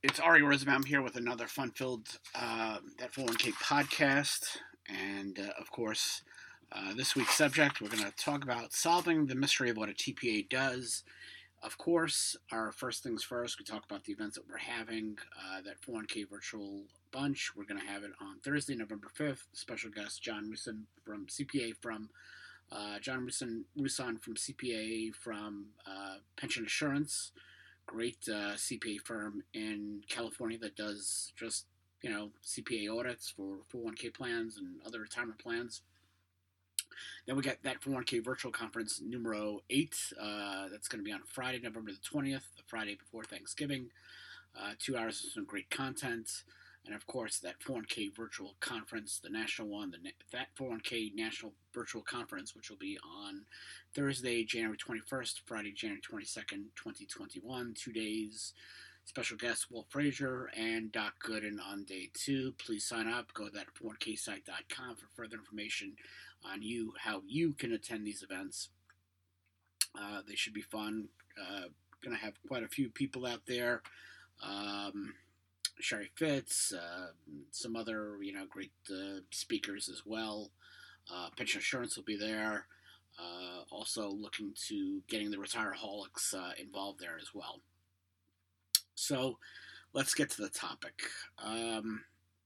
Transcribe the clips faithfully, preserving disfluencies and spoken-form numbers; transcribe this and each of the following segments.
It's Ari Rosenbaum here with another fun-filled uh, That four oh one k podcast, and uh, of course, uh, this week's subject we're going to talk about solving the mystery of what a T P A does. Of course, our first things first, we talk about the events that we're having. Uh, that four oh one k virtual bunch, we're going to have it on Thursday, November fifth. Special guest John Rusin from C P A from uh, John Rusin, Rusin from C P A from uh, Pension Assurance. Great uh, C P A firm in California that does just, you know, C P A audits for four oh one k plans and other retirement plans. Then we got that four oh one k virtual conference numero eight. Uh, that's going to be on Friday, November the twentieth, the Friday before Thanksgiving. Uh, two hours of some great content. And of course, that four oh one k virtual conference, the national one, the that four oh one k national virtual conference, which will be on Thursday, January twenty-first, Friday, January twenty-second, twenty twenty-one, two days. Special guests Walt Frazier and Doc Gooden on day two. Please sign up. Go to that four oh one k site dot com for further information on you, how you can attend these events. Uh, they should be fun. Uh, going to have quite a few people out there. Um, Sherry Fitz, uh, some other, you know, great uh, speakers as well. Uh, Pension Assurance will be there. Uh, also looking to getting the Retireaholics uh, involved there as well. So let's get to the topic. Um,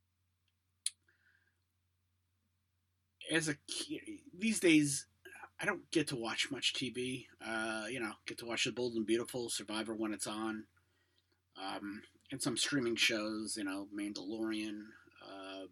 as a these days, I don't get to watch much T V. Uh, you know, get to watch The Bold and Beautiful, Survivor when it's on. Um, and some streaming shows, you know, Mandalorian, um,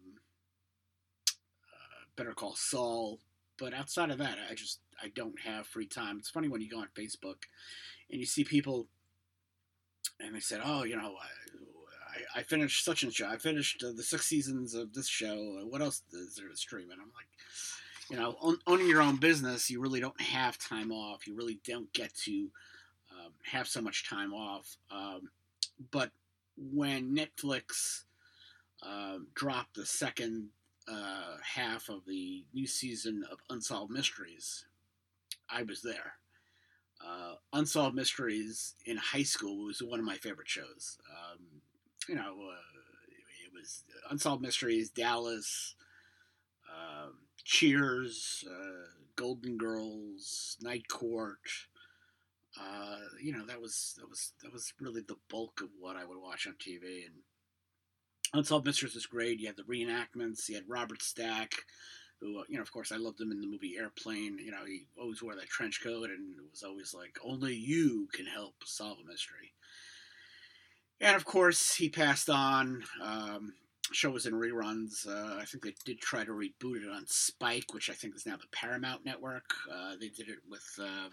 uh, Better Call Saul. But outside of that, I just, I don't have free time. It's funny when you go on Facebook and you see people and they said, oh, you know, I, I, I finished such and such. I finished uh, the six seasons of this show. What else is there to stream? And I'm like, you know, own, owning your own business, you really don't have time off. You really don't get to um, have so much time off. Um, but when Netflix uh, dropped the second uh, half of the new season of Unsolved Mysteries, I was there. Uh, Unsolved Mysteries in high school was one of my favorite shows. Um, you know, uh, it was Unsolved Mysteries, Dallas, uh, Cheers, uh, Golden Girls, Night Court. Uh, you know, that was that was that was really the bulk of what I would watch on T V. And Unsolved Mysteries was great. You had the reenactments. You had Robert Stack, who, you know, of course, I loved him in the movie Airplane. You know, he always wore that trench coat, and it was always like, only you can help solve a mystery. And of course, he passed on. Um, show was in reruns. Uh, I think they did try to reboot it on Spike, which I think is now the Paramount Network. Uh, they did it with. Um,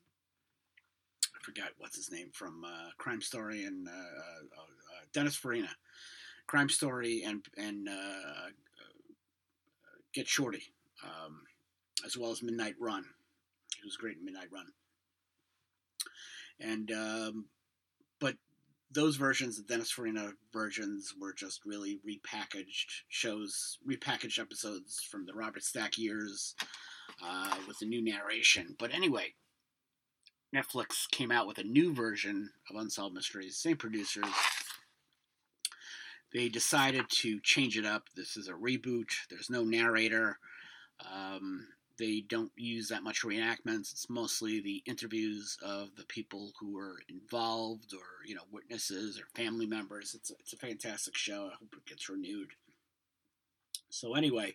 I forgot what's his name from uh, Crime Story and uh, uh, Dennis Farina, Crime Story and and uh, Get Shorty, um, as well as Midnight Run. It was great in Midnight Run, and um, but those versions, the Dennis Farina versions, were just really repackaged shows, repackaged episodes from the Robert Stack years uh, with the new narration. But anyway. Netflix came out with a new version of Unsolved Mysteries, same producers. They decided to change it up. This is a reboot. There's no narrator. Um, they don't use that much reenactments. It's mostly the interviews of the people who were involved, or, you know, witnesses or family members. It's a, it's a fantastic show. I hope it gets renewed. So anyway,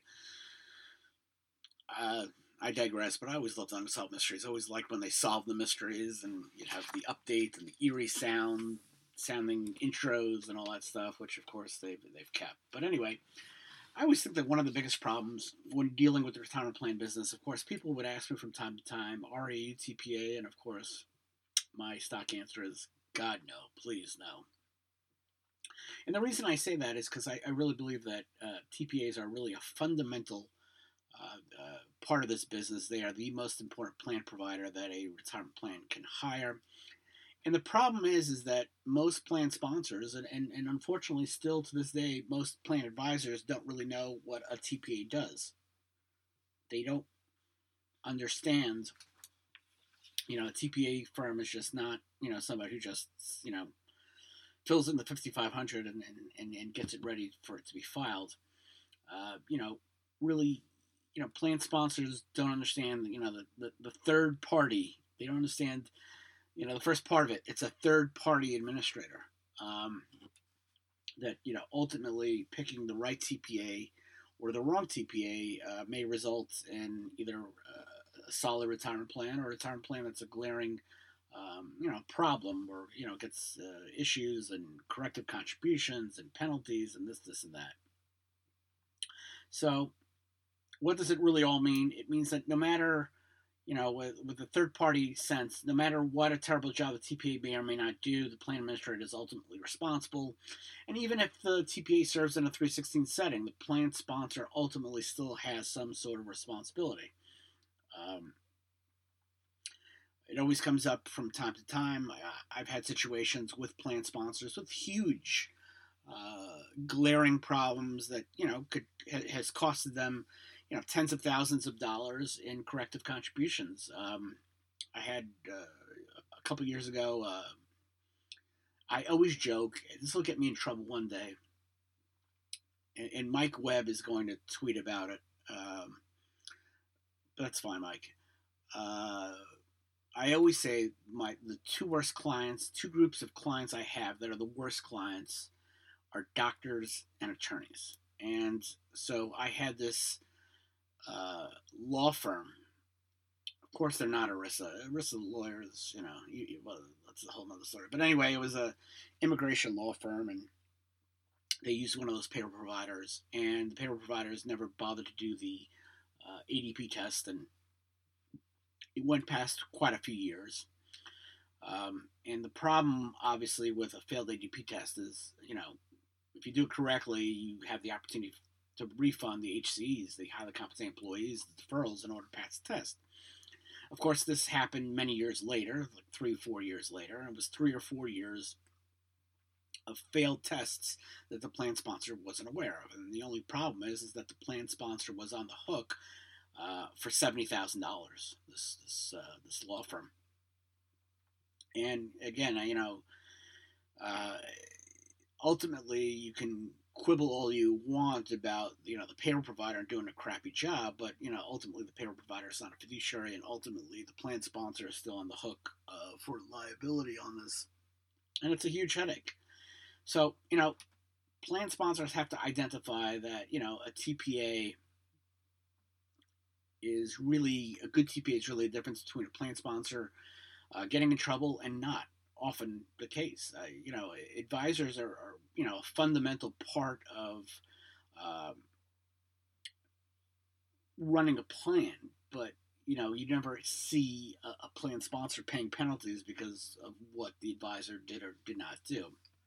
uh, I digress, but I always loved Unsolved Mysteries. I always liked when they solved the mysteries, and you'd have the update and the eerie sound, sounding intros and all that stuff, which of course they've they've kept. But anyway, I always think that one of the biggest problems when dealing with the retirement plan business, of course, people would ask me from time to time, are you T P A? And of course, my stock answer is, God, no, please, no. And the reason I say that is because I, I really believe that uh, T P As are really a fundamental Uh, uh, part of this business. They are the most important plan provider that a retirement plan can hire. And the problem is, is that most plan sponsors, and, and, and unfortunately still to this day, most plan advisors don't really know what a T P A does. They don't understand, you know, a T P A firm is just not, you know, somebody who just, you know, fills in the fifty-five hundred and, and, and gets it ready for it to be filed. Uh, you know, really, you know, plan sponsors don't understand, you know, the, the, the third party. They don't understand, you know, the first part of it. It's a third party administrator um, that, you know, ultimately picking the right T P A or the wrong T P A uh, may result in either uh, a solid retirement plan or a retirement plan that's a glaring um, you know, problem or, you know, gets uh, issues and corrective contributions and penalties and this, this, and that. So, what does it really all mean? It means that no matter, you know, with, with the third party sense, no matter what a terrible job the T P A may or may not do, the plan administrator is ultimately responsible. And even if the T P A serves in a three sixteen setting, the plan sponsor ultimately still has some sort of responsibility. Um, It always comes up from time to time. I've had situations with plan sponsors with huge, uh, glaring problems that you know could has costed them, you know, tens of thousands of dollars in corrective contributions. Um, I had uh, a couple years ago. Uh, I always joke this will get me in trouble one day, and, and Mike Webb is going to tweet about it. Um, but that's fine, Mike. Uh, I always say my the two worst clients, two groups of clients I have that are the worst clients are doctors and attorneys. And so I had this uh, law firm. Of course, they're not ERISA. ERISA lawyers, you know, you, you, well, that's a whole other story. But anyway, it was a immigration law firm, and they used one of those payroll providers, and the payroll providers never bothered to do the uh, A D P test, and it went past quite a few years. Um, and the problem, obviously, with a failed A D P test is, you know, if you do it correctly, you have the opportunity to refund the H C Es, the highly compensated employees, the deferrals in order to pass the test. Of course, this happened many years later, like three or four years later. It was three or four years of failed tests that the plan sponsor wasn't aware of. And the only problem is, is that the plan sponsor was on the hook uh, for seventy thousand dollars, this, this, uh, this law firm. And again, you know, uh, ultimately you can quibble all you want about, you know, the payroll provider doing a crappy job, but, you know, ultimately the payroll provider is not a fiduciary, and ultimately the plan sponsor is still on the hook uh, for liability on this. And it's a huge headache. So, you know, plan sponsors have to identify that, you know, a T P A is really, a good T P A is really a difference between a plan sponsor uh, getting in trouble and not often the case. Uh, you know, advisors are, are, you know, a fundamental part of um, running a plan, but, you know, you never see a, a plan sponsor paying penalties because of what the advisor did or did not do.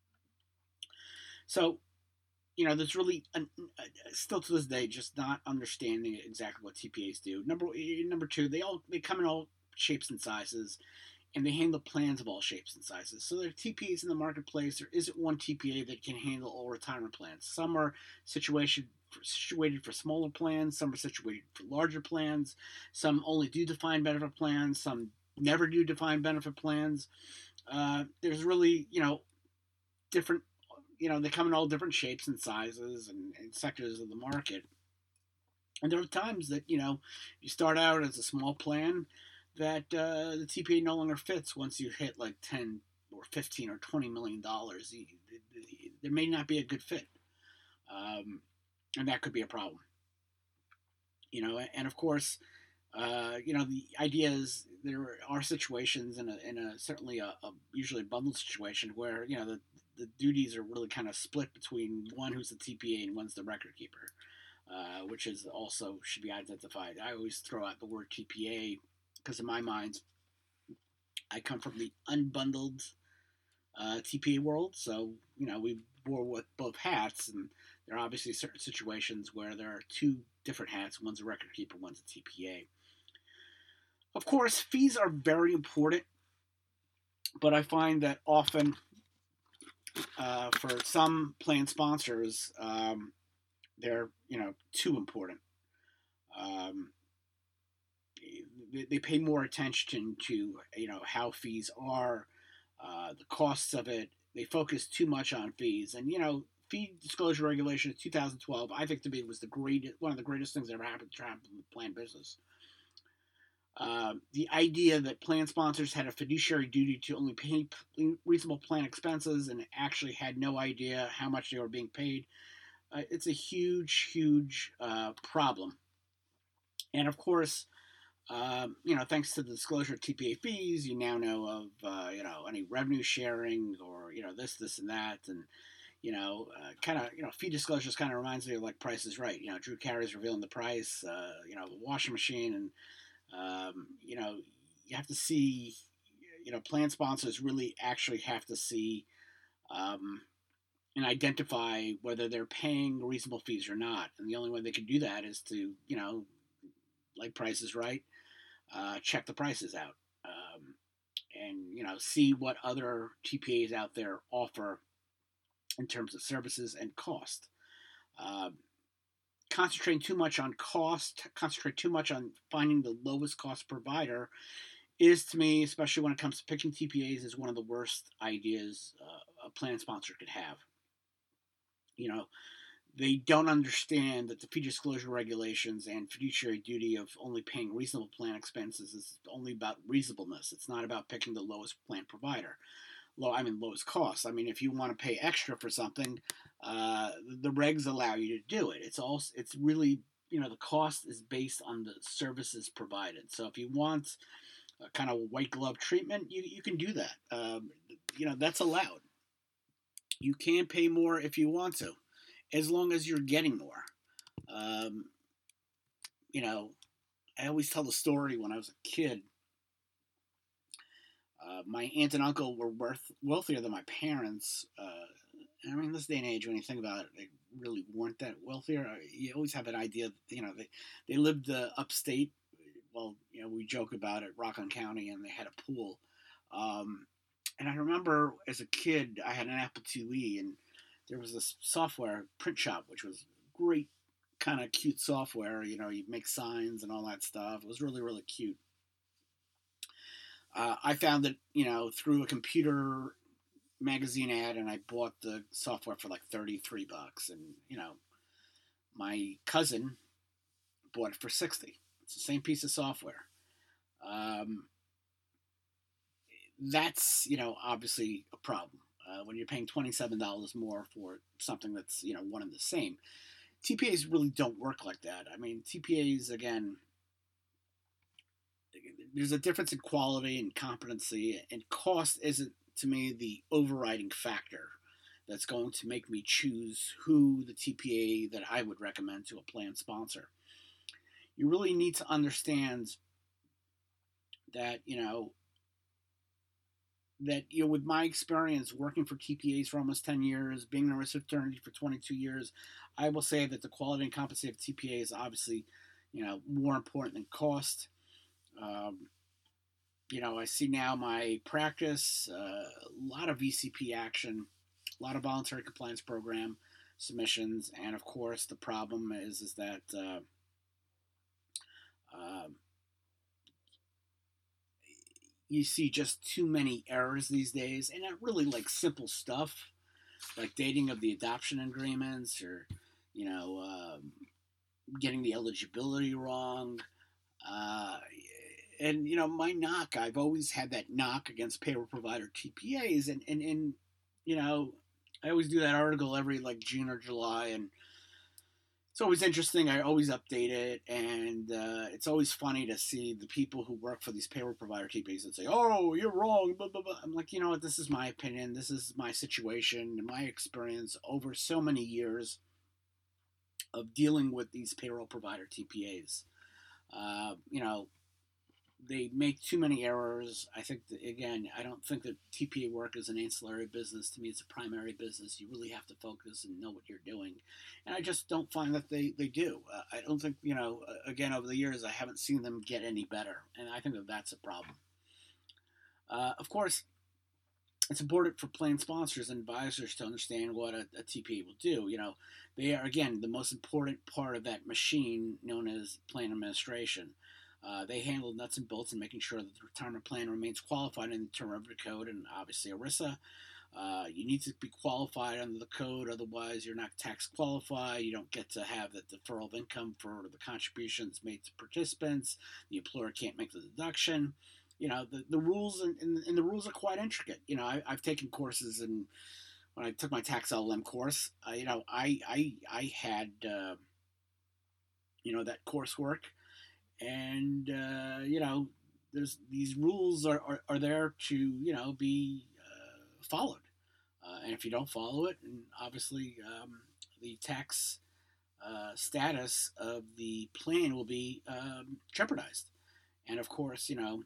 So, you know, there's really, an, uh, still to this day, just not understanding exactly what T P As do. Number number two, they all they come in all shapes and sizes, and they handle plans of all shapes and sizes. So there are T P As in the marketplace. There isn't one T P A that can handle all retirement plans. Some are situation, situated for smaller plans. Some are situated for larger plans. Some only do defined benefit plans. Some never do defined benefit plans. Uh, there's really, you know, different, you know, they come in all different shapes and sizes and, and sectors of the market. And there are times that, you know, you start out as a small plan that uh, the T P A no longer fits once you hit like ten or fifteen or twenty million dollars. There may not be a good fit, um, and that could be a problem. You know, and of course, uh, you know, the idea is there are situations in a, in a certainly a, a usually a bundled situation where, you know, the the duties are really kind of split between one who's the T P A and one's the record keeper, uh, which is also should be identified. I always throw out the word T P A because in my mind, I come from the unbundled uh, T P A world, so you know we wore with both hats, and there are obviously certain situations where there are two different hats. One's a record keeper, one's a T P A. Of course, fees are very important, but I find that often uh, for some plan sponsors, um, they're you know too important. Um, they, they pay more attention to you know how fees are, uh, the costs of it, they focus too much on fees. And, you know, fee disclosure regulation of two thousand twelve, I think to me was the great one of the greatest things that ever happened to happen in the plan business. Uh, the idea that plan sponsors had a fiduciary duty to only pay reasonable plan expenses and actually had no idea how much they were being paid. Uh, it's a huge, huge uh, problem. And of course, um, you know, thanks to the disclosure of T P A fees, you now know of, uh, you know, any revenue sharing or, you know, this, this, and that. And, you know, uh, kind of, you know, fee disclosures kind of reminds me of like Price is Right. You know, Drew Carey's revealing the price, uh, you know, the washing machine. And, um, you know, you have to see, you know, plan sponsors really actually have to see um, and identify whether they're paying reasonable fees or not. And the only way they can do that is to, you know, like Price is Right, uh, check the prices out, um, and you know see what other T P As out there offer in terms of services and cost. Uh, concentrating too much on cost, concentrate too much on finding the lowest cost provider is, to me, especially when it comes to picking T P As, is one of the worst ideas uh, a plan sponsor could have. You know, they don't understand that the fee disclosure regulations and fiduciary duty of only paying reasonable plan expenses is only about reasonableness. It's not about picking the lowest plan provider. Low, I mean lowest cost. I mean, if you want to pay extra for something, uh, the regs allow you to do it. It's also it's really, you know, the cost is based on the services provided. So if you want a kind of white glove treatment, you you can do that. Um, you know, that's allowed. You can pay more if you want to, as long as you're getting more. Um, you know, I always tell the story when I was a kid. Uh, my aunt and uncle were worth, wealthier than my parents. Uh, I mean, this day and age, when you think about it, they really weren't that wealthier. You always have an idea, you know, they, they lived uh, upstate. Well, you know, we joke about it, Rockland County, and they had a pool. Um, and I remember as a kid, I had an Apple IIe, and there was this software, Print Shop, which was great, kind of cute software. You know, you make signs and all that stuff. It was really, really cute. Uh, I found it, you know, through a computer magazine ad, and I bought the software for like thirty-three bucks. And, you know, my cousin bought it for sixty. It's the same piece of software. Um, that's, you know, obviously a problem. Uh, when you're paying twenty-seven dollars more for something that's, you know, one and the same. T P As really don't work like that. I mean, T P As, again, there's a difference in quality and competency, and cost isn't, to me, the overriding factor that's going to make me choose who the T P A that I would recommend to a plan sponsor. You really need to understand that, you know, that, you know, with my experience working for T P As for almost ten years, being in a risk fraternity for twenty-two years, I will say that the quality and competency of T P A is obviously, you know, more important than cost. Um, you know, I see now my practice, uh, a lot of V C P action, a lot of voluntary compliance program submissions, and of course the problem is is that uh, uh, you see just too many errors these days, and not really like simple stuff like dating of the adoption agreements, or you know, um, getting the eligibility wrong. Uh, and you know, my knock, I've always had that knock against payroll provider T P As, and and, and you know, I always do that article every like June or July, and it's always interesting. I always update it, and uh, it's always funny to see the people who work for these payroll provider T P As that say, "Oh, you're wrong." Blah, blah, blah. I'm like, you know what? This is my opinion. This is my situation and my experience over so many years of dealing with these payroll provider T P As. Uh, you know, they make too many errors. I think that, again, I don't think that T P A work is an ancillary business. To me, it's a primary business. You really have to focus and know what you're doing, and I just don't find that they they do. Uh, I don't think, you know. Again, over the years, I haven't seen them get any better, and I think that that's a problem. Uh, of course, it's important for plan sponsors and advisors to understand what a, a T P A will do. You know, they are, again, the most important part of that machine known as plan administration. Uh, they handle nuts and bolts in making sure that the retirement plan remains qualified in the Term Revenue Code and obviously ERISA. Uh, you need to be qualified under the code, otherwise you're not tax qualified. You don't get to have the deferral of income for the contributions made to participants. The employer can't make the deduction. You know, the, the rules and, and, and the rules are quite intricate. You know, I, I've taken courses, and when I took my tax L L M course, uh, you know, I I I had uh, you know that coursework, and uh, you know, there's these rules are, are, are there to you know be uh, followed, uh, and if you don't follow it, and obviously um, the tax uh, status of the plan will be um, jeopardized. And of course, you know,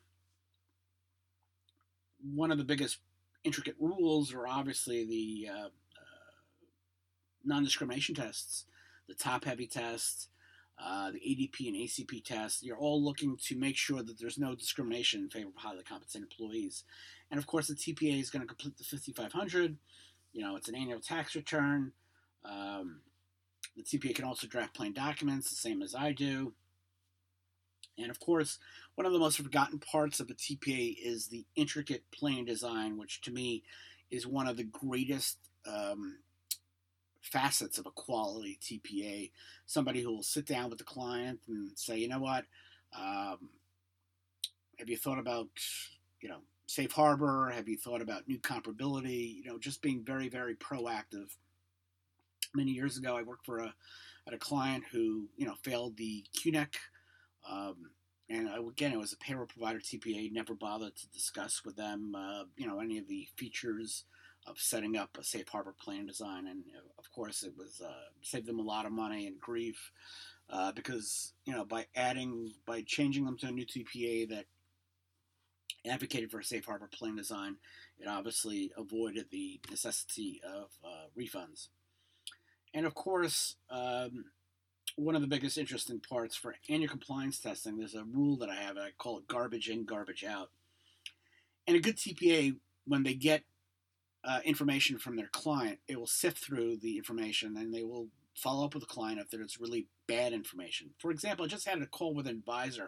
one of the biggest intricate rules are obviously the uh, uh, non-discrimination tests, the top-heavy test, uh, the A D P and A C P test. You're all looking to make sure that there's no discrimination in favor of highly compensated employees. And of course, the T P A is going to complete the fifty-five hundred. You know, it's an annual tax return. Um, the T P A can also draft plan documents, the same as I do. And of course, one of the most forgotten parts of the T P A is the intricate plan design, which to me is one of the greatest um, facets of a quality T P A. Somebody who will sit down with the client and say, you know what, um, have you thought about, you know, safe harbor? Have you thought about new comparability? You know, just being very, very proactive. Many years ago, I worked for a at a client who, you know, failed the Q N E C. Um, and again, it was a payroll provider T P A. Never bothered to discuss with them, uh, you know, any of the features of setting up a safe harbor plan design. And of course, it was uh, saved them a lot of money and grief uh, because you know by adding by changing them to a new T P A that advocated for a safe harbor plan design, it obviously avoided the necessity of uh, refunds. And of course, um, one of the biggest interesting parts for annual compliance testing, there's a rule that I have, I call it garbage in, garbage out. And a good T P A, when they get uh, information from their client, it will sift through the information and they will follow up with the client if there's really bad information. For example, I just had a call with an advisor,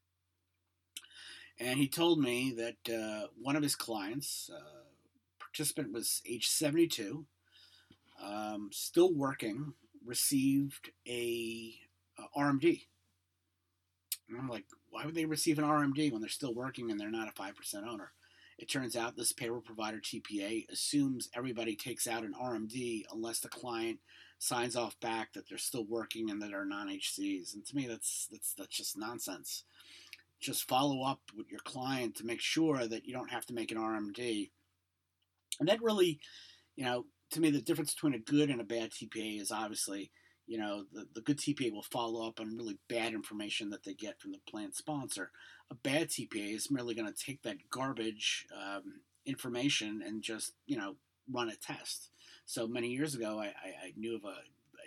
and he told me that uh, one of his clients, uh, participant was age seventy-two, um, still working, received a, a R M D. And I'm like, why would they receive an R M D when they're still working and they're not a five percent owner? It turns out this payroll provider T P A assumes everybody takes out an R M D unless the client signs off back that they're still working and that are non-H Cs. And to me, that's that's that's just nonsense. Just follow up with your client to make sure that you don't have to make an R M D. And that really, you know, to me, the difference between a good and a bad T P A is obviously, you know, the, the good T P A will follow up on really bad information that they get from the plan sponsor. A bad T P A is merely going to take that garbage um, information and just, you know, run a test. So many years ago, I, I, I knew of a I,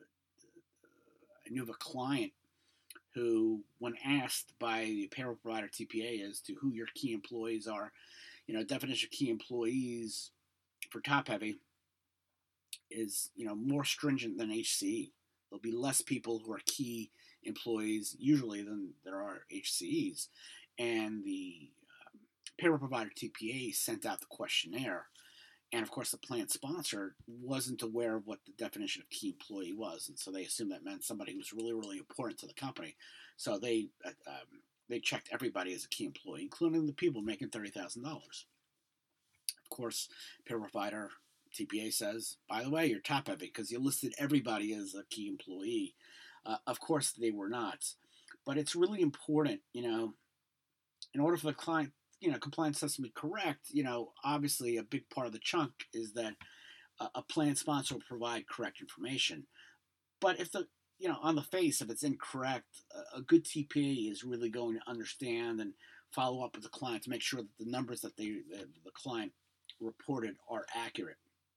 I knew of a client who, when asked by the payroll provider T P A as to who your key employees are, you know, definition of key employees for top heavy is, you know, more stringent than H C E. There'll be less people who are key employees usually than there are H C Es. And the um, payroll provider T P A sent out the questionnaire. And of course, the plan sponsor wasn't aware of what the definition of key employee was. And so they assumed that meant somebody who was really, really important to the company. So they uh, um, they checked everybody as a key employee, including the people making thirty thousand dollars. Of course, payroll provider T P A says, by the way, you're top heavy because you listed everybody as a key employee. Uh, of course, they were not. But it's really important, you know, in order for the client, you know, compliance system to be correct, you know, obviously a big part of the chunk is that a, a plan sponsor will provide correct information. But if the, you know, on the face, if it's incorrect, a, a good T P A is really going to understand and follow up with the client to make sure that the numbers that they, the, the client reported are accurate.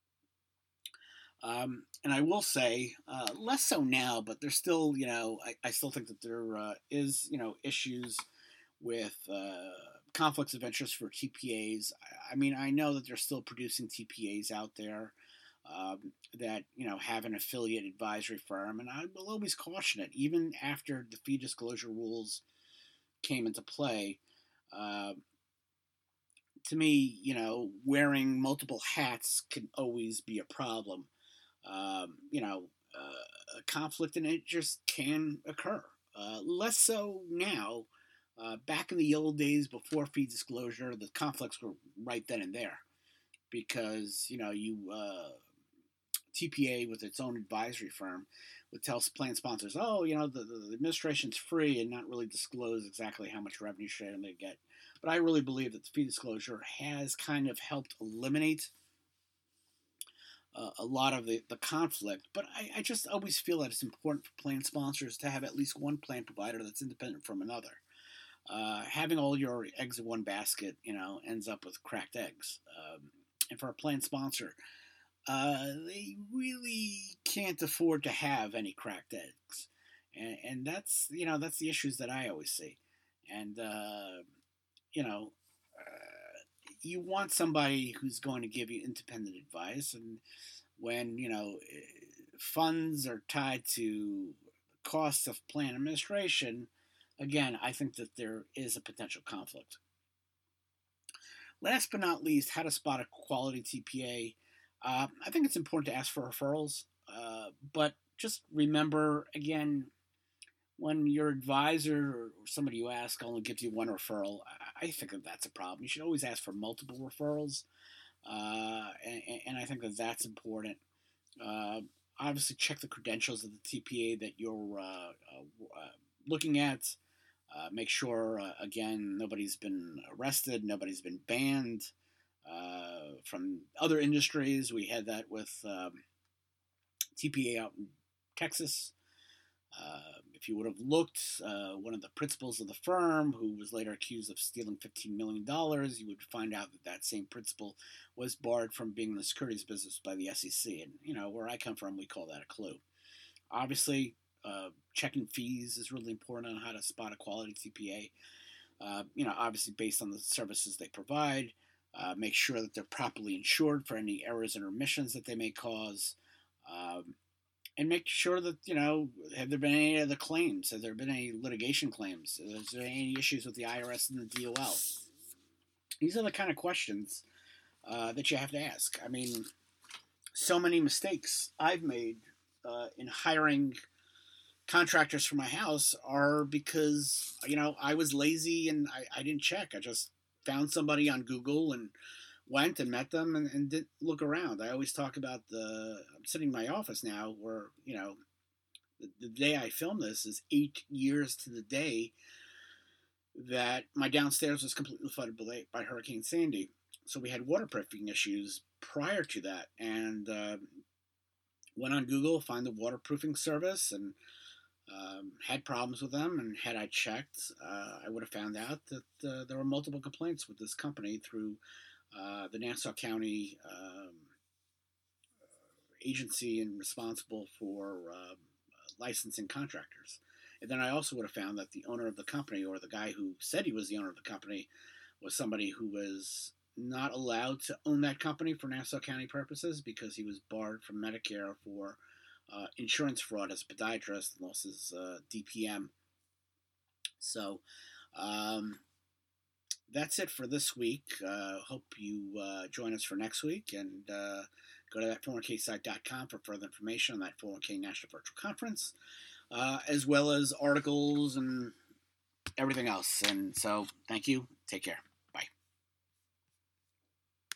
Um, and I will say, uh, less so now, but there's still, you know, I, I still think that there uh, is, you know, issues with uh, conflicts of interest for T P As. I, I mean, I know that they're still producing T P As out there um, that, you know, have an affiliate advisory firm, and I will always caution it, even after the fee disclosure rules came into play. Uh, to me, you know, wearing multiple hats can always be a problem. Um, you know, uh, a conflict and interest can occur. Uh, less so now. Uh, back in the old days before fee disclosure, the conflicts were right then and there because you know you uh, T P A with its own advisory firm would tell plan sponsors, oh, you know, the, the administration's free and not really disclose exactly how much revenue sharing they get. But I really believe that the fee disclosure has kind of helped eliminate uh, a lot of the, the conflict. But I, I just always feel that it's important for plan sponsors to have at least one plan provider that's independent from another. Uh, having all your eggs in one basket, you know, ends up with cracked eggs. Um, and for a plan sponsor, uh, they really can't afford to have any cracked eggs, and, and that's you know that's the issues that I always see, and uh, you know uh, you want somebody who's going to give you independent advice, and when you know funds are tied to costs of plan administration, again, I think that there is a potential conflict. Last but not least, how to spot a quality T P A. Uh, I think it's important to ask for referrals, uh, but just remember again, when your advisor or somebody you ask only gives you one referral, I think that that's a problem. You should always ask for multiple referrals, uh, and, and I think that that's important. Uh, obviously, check the credentials of the T P A that you're uh, uh, uh, looking at. Uh, make sure, uh, again, nobody's been arrested, nobody's been banned. Uh, from other industries, we had that with um, T P A out in Texas. Uh, if you would have looked, uh, one of the principals of the firm, who was later accused of stealing fifteen million dollars, you would find out that that same principal was barred from being in the securities business by the S E C. And, you know, where I come from, we call that a clue. Obviously, uh, checking fees is really important on how to spot a quality T P A. Uh, you know, obviously based on the services they provide. Uh, make sure that they're properly insured for any errors and omissions that they may cause. Um, and make sure that, you know, have there been any other claims? Have there been any litigation claims? Is there any issues with the I R S and the D O L? These are the kind of questions uh, that you have to ask. I mean, so many mistakes I've made uh, in hiring contractors for my house are because, you know, I was lazy and I, I didn't check. I just found somebody on Google and went and met them and, and didn't look around. I always talk about the, I'm sitting in my office now where, you know, the, the day I filmed this is eight years to the day that my downstairs was completely flooded by, by Hurricane Sandy. So we had waterproofing issues prior to that, and uh, went on Google, find the waterproofing service, and Um, had problems with them, and had I checked, uh, I would have found out that uh, there were multiple complaints with this company through uh, the Nassau County um, agency and responsible for uh, licensing contractors. And then I also would have found that the owner of the company, or the guy who said he was the owner of the company, was somebody who was not allowed to own that company for Nassau County purposes because he was barred from Medicare for Uh, insurance fraud as a podiatrist and lost his uh, D P M. So um, that's it for this week. Uh, hope you uh, join us for next week, and uh, go to that four oh one k site dot com for further information on that four oh one k National Virtual Conference, uh, as well as articles and everything else. And so thank you. Take care.